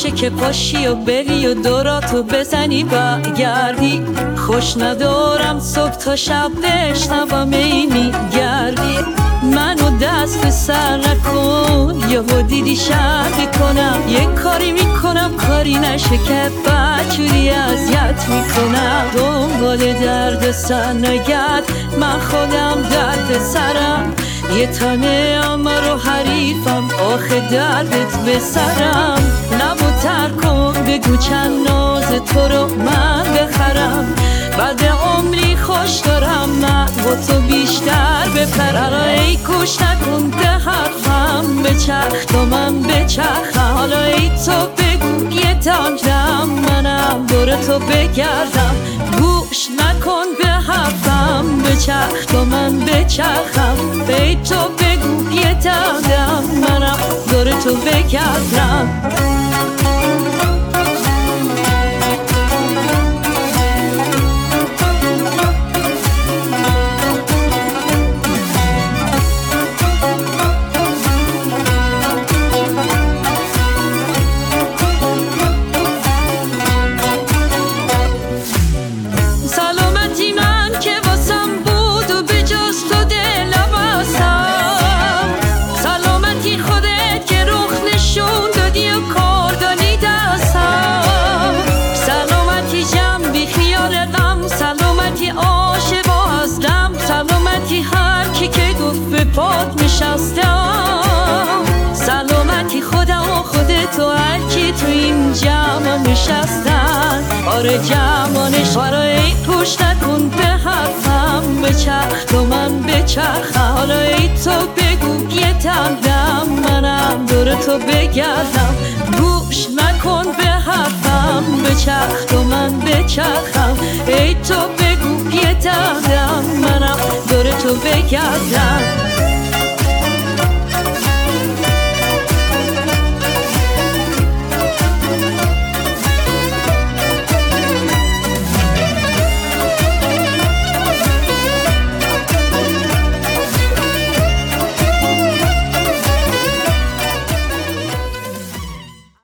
باشه که پاشی و بری و دوراتو بزنی برگردی. خوش ندارم صبح تا شب بشنوم اینی گردی. منو دست به سر نکن، یهو دیدی شرطی کنم. یه کاری میکنم کاری نشه که بدجوری اذیت میکنم. دنبال درد سر نگرد، من خودم درد سرم. یه تنه اما رو حریفم، آخه دردت به سرم. لبو تر کن بگو چند ناز تو رو من بخرم. بعد عمری خوش دارم من با تو بیشتر بپرم. ای گوش نکن به حرفم، بچرخ تا من بچرخم. حالا ای تو بگو یه دم منم دور تو بگردم. گوش نکن به حرفم، بچرخ تا من بچرخم. ای تو بگو یه دم منم دور تو بگردم. پات نشستم. سلامتی خودم و خودتو هرکی تو این جمع نشستن. آره جمعانش ای گوش نکن به حرفم، بچرخ تو من بچرخم. حالا ای تو بگو یه دم منم دور تو بگردم. گوش نکن به حرفم، بچرخ تو من بچرخم. ای تو بگو یه دم منم دور تو بگردم.